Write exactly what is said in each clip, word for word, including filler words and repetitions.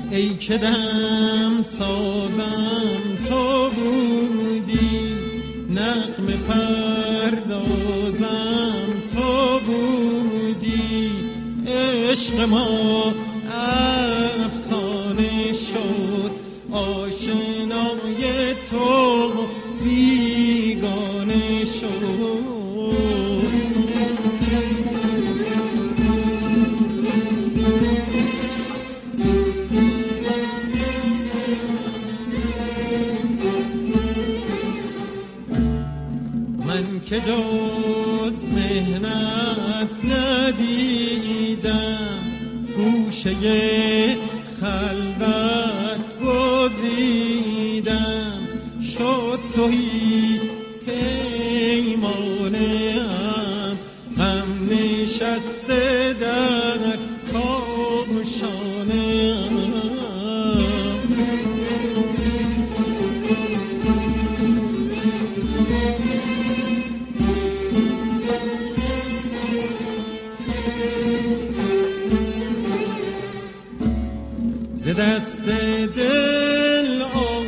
ای که دم سازم تو بودی، نغمه پردازم تو بودی، عشق ما افسانه شد، آشنای تو بیگانه شد. من که جز مهنت ندیدم، گوشه خلوت گزیدم، شد تویی پیمانه‌ام، غم نشسته در کاشانه‌ام. ز دست دل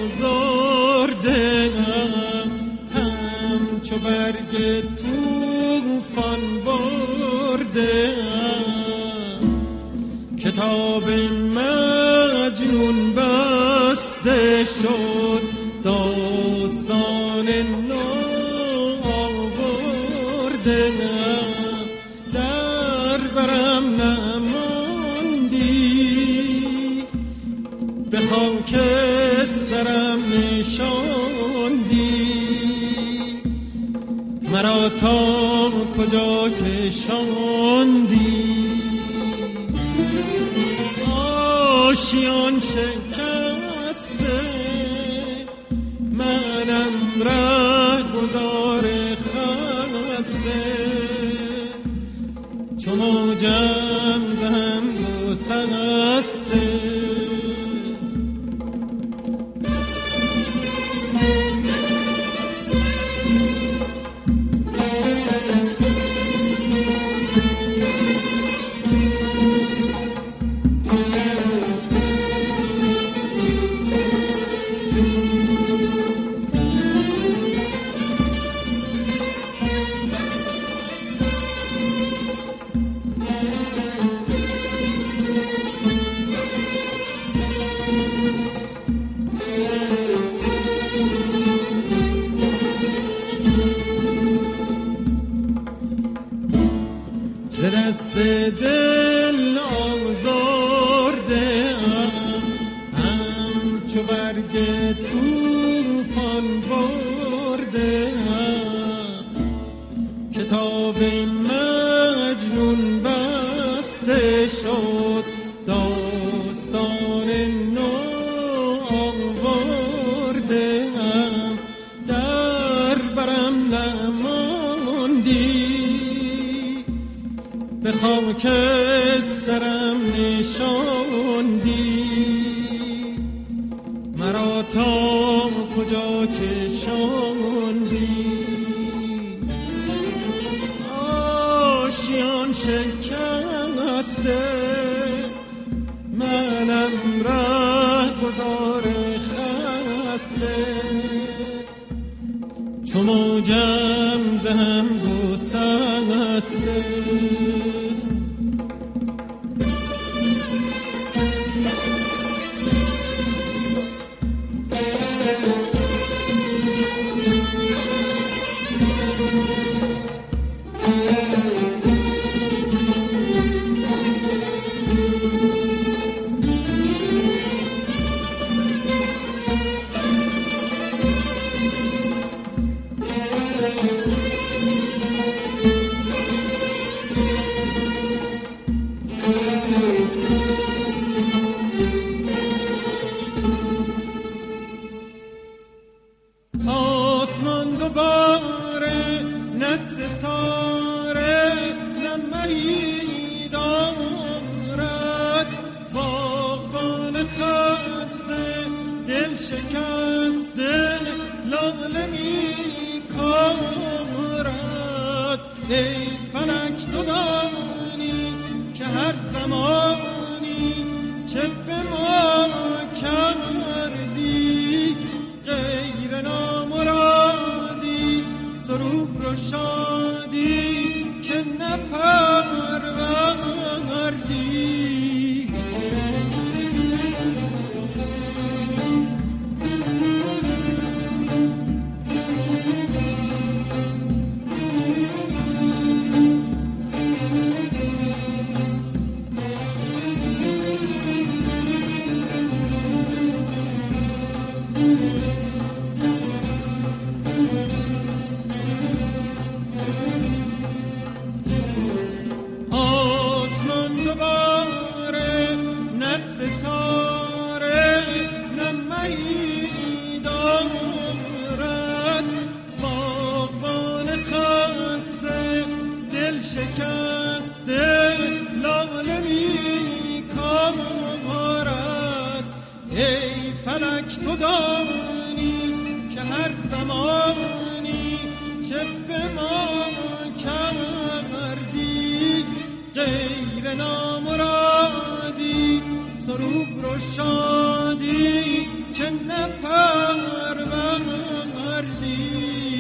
آزرده‌ام، همچو برگ طوفان برده‌ام، کتاب مجنون بسته شد، داستان نو آورده‌ام، در برم نماندی، به خاکسترم نشاندی، مرا تا کجا کشاندی. آشیان شکسته منم رهگذار خسته، چو موجم زهم و سرسته. ز دست دل آزرده‌ام، همچو برگ طوفان برده‌ام، کتاب مجنون بسته شد، داستان نو آورده‌ام، در برم نماندی، به خاکسترم نشاندی، مرا تا کجا کشاندی. آشیان شکسته منم رهگذار خسته، چو موجم زهم گسسته. آسمان دوباره نه ستاره نه مهی دارد، باغبان خسته دل شکسته لاله می کارد. ای فلک تو دانی که هر زمانی چه به ما ای فلک تو دانی که هر زمانی چه به ما کردی غیر نامرادی سرور و شادی که نپروردی.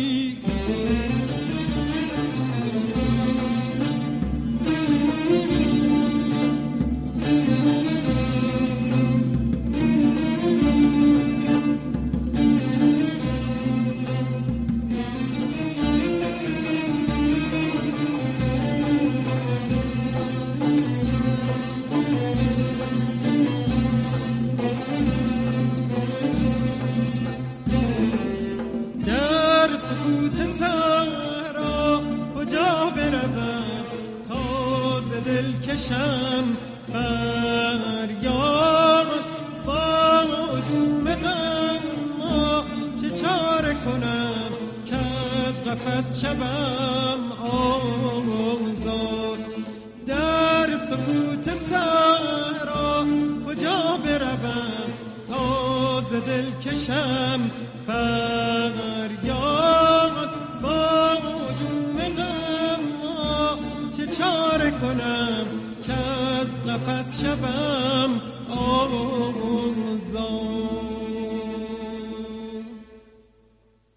دلکشم فریاد با هجوم غم چه چاره کنم که از قفس شوم آزاد. در سکوت صحرا کجا بروم تا ز دلکشم فریاد با هجوم غم چه چاره کنم که از قفس شوم آه